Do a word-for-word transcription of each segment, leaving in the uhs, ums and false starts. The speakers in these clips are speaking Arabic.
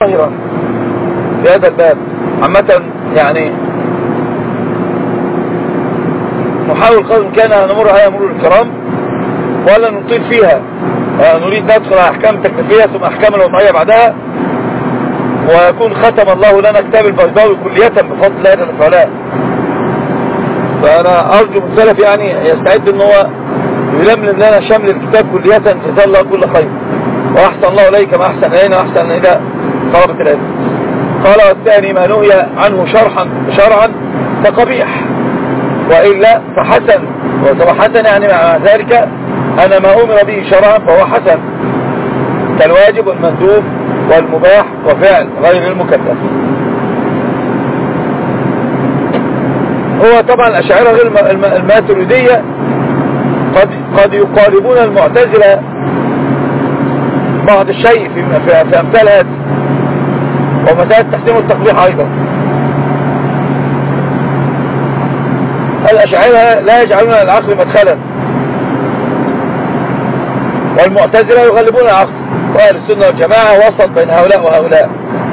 ظاهرا في هذا الباب عامة. يعني نحاول قدر كان أن نمر عليها مرور الكرام ولا نطيل فيها. نريد ندخل على أحكام تكليفية ثم أحكام الوضعية بعدها، ويكون ختم الله لنا كتاب البيضاوي كلية بفضل الله جل وعلا. فأنا أرجو من سلف يعني يستعد أن هو يلملم لنا شمل الكتاب كلية، جزاه الله كل خير وأحسن الله إليك ما أحسن إلينا وأحسن إلى طلبة العلم. قال والثاني ما نهي عنه شرحا شرعا فقبيح، وإلا فحسن. وحسن يعني مع ذلك أنا ما أمر به شرعا فهو حسن، كالواجب والمندوب والمباح وفعل غير المكلف. هو طبعا الأشاعرة غير الماتريدية قد قد يقاربون المعتزلة بعض الشيء في في أمثال هذه، ومسائل التحسين والتقبيح أيضا. الأشاعرة لا يجعلون العقل مدخلا، والمعتزلة يغلبون العقل، وأهل السنة والجماعة وسط بين هؤلاء وهؤلاء.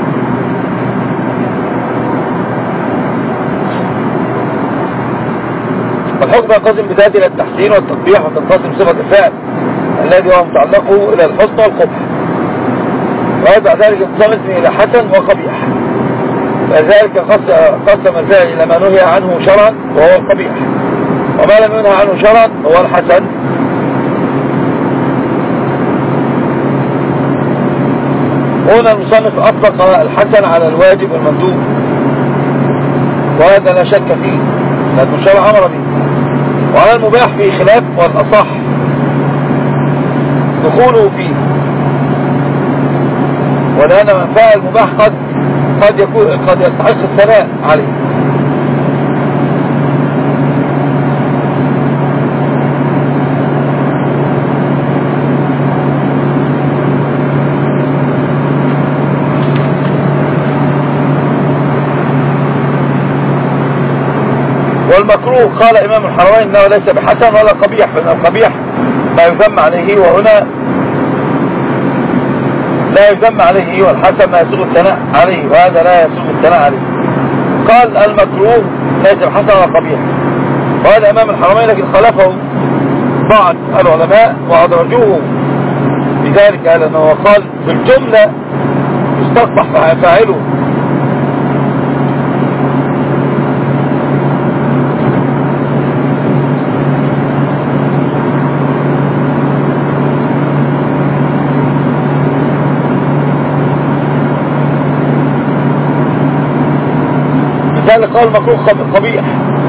الحكم ينقسم بذاته إلى التحسين والتقبيح، وتنقسم صفة الفعل الذي هو متعلقه إلى الحسن والقبح، ويبع ذلك انقسام اسمه إلى حسن وقبيح. فذلك قسم الفعل إلى ما نهي عنه شرعا وهو القبيح، وما لم ينهى عنه شرعا هو الحسن. هنا المصنف أطلق الحسن على الواجب والمندوب، وهذا لا شك فيه لأن الشرع أمر به. وعلى المباح فيه خلاف، والأصح دخوله فيه، ولأن من فعل المباح قد قد يكون قد يستحق الثناء عليه. والمكروه قال إمام الحرمين إنه ليس بحسن ولا قبيح، فإن القبيح ما يذم عليه، وهنا لا يذم عليه، والحسن ما يسوغ الثناء عليه، وهذا لا يسوغ الثناء عليه. قال المكروه ليس بحسن ولا قبيح، وهذا إمام الحرمين، لكن خلفه بعض العلماء وأدرجوه بذلك، لأنه قال في الجملة يستقبح فاعله. اللي قال مكروه قبيح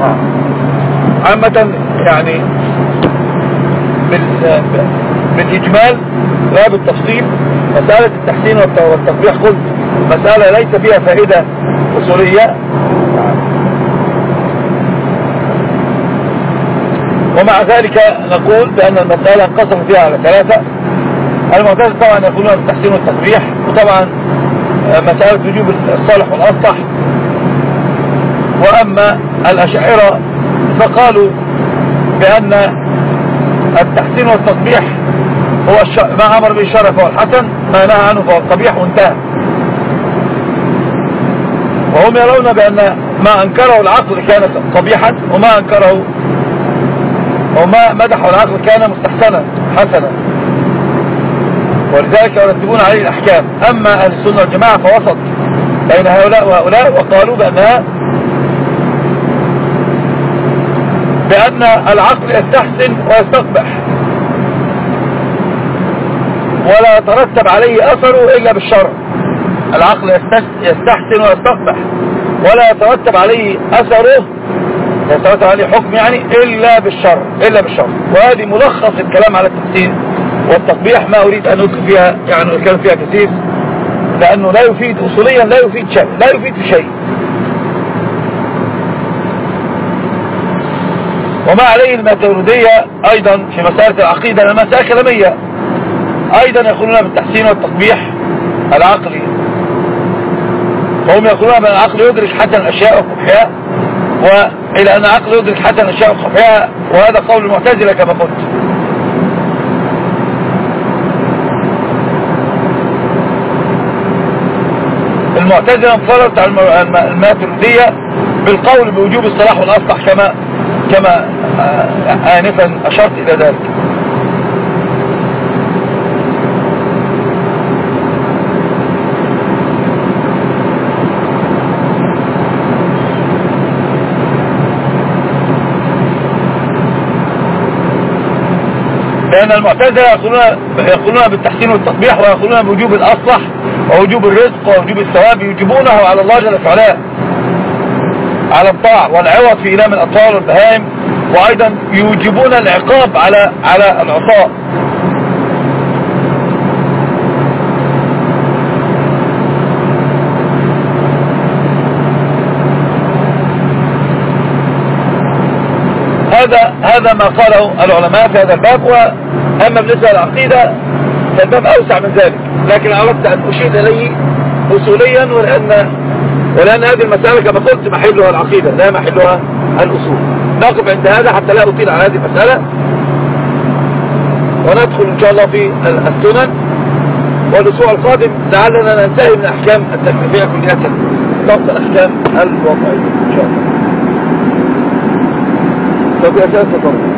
عامة، يعني بالإجمال لا بالتفصيل. مسألة التحسين والتقبيح قلت مسألة ليس فيها فائدة أصولية، ومع ذلك نقول بأن المسألة انقسم فيها على ثلاثة. المعتزلة طبعا يقولون التحسين والتقبيح، وطبعا مسألة وجوب الصالح والأصلح. وأما الأشاعرة فقالوا بأن التحسين والتقبيح هو الش... ما أمر به الشرع فهو الحسن، ما نهى عنه فهو القبيح، وانتهى. وهم يرون بأن ما أنكره العقل كان قبيحا، وما أنكره وما مدحه العقل كان مستحسنا حسنا، ولذلك يرتبون عليه الأحكام. أما أهل السنة والجماعة فوسط بين هؤلاء وهؤلاء، وقالوا بأنها بأن العقل يستحسن ويستقبح، ولا يترتب عليه أثره إلا بالشرع. العقل يستحسن ويستقبح ولا يترتب عليه أثره، يترتب عليه حكم يعني إلا بالشرع إلا بالشرع. وهذه ملخص الكلام على التحسين والتقبيح، ما أريد أن أدخل فيها يعني الكلام فيها كثير، لأنه لا يفيد أصوليا، لا يفيد شيء، لا يفيد في شيء. وما عليه الماتريدية أيضا في مسألة العقيدة، لأنها مسألة كلامية أيضا، يقولون بالتحسين والتقبيح العقلي. فهم يقولون بأن العقل يدرك حسن الأشياء وقبحها، وإلى أن العقل يدرك حسن الأشياء وقبحها، وهذا قول المعتزلة كما قلت. المعتزلة انفرضت على الماتريدية بالقول بوجوب الصلاح والأصلح كما كما آنفا أشرت إلى ذلك. لأن المعتزلة يقولون يقولون بالتحسين والتطبيح، ويقولون بوجوب الأصلح ووجوب الرزق ووجوب الثواب، يوجبونه على الله جل وعلا على الطاعة والعوض في إيلام الأطفال والبهائم، وأيضا يوجبون العقاب على على العصاة. هذا هذا ما قاله العلماء في هذا الباب. وأما بالنسبة للعقيدة فالباب أوسع من ذلك، لكن أردت أن أشير إليه أصوليا، ولأن ولأن هذه المسألة كما قلت محلها العقيدة لا محلها الأصول. نقف عند هذا حتى لا أطيل على هذه المسألة، وندخل إن شاء الله في السنن، والأسبوع القادم لعلنا ننتهي من الأحكام التكليفية كلية ضبط الأحكام الوضعية إن شاء الله. ففي أساس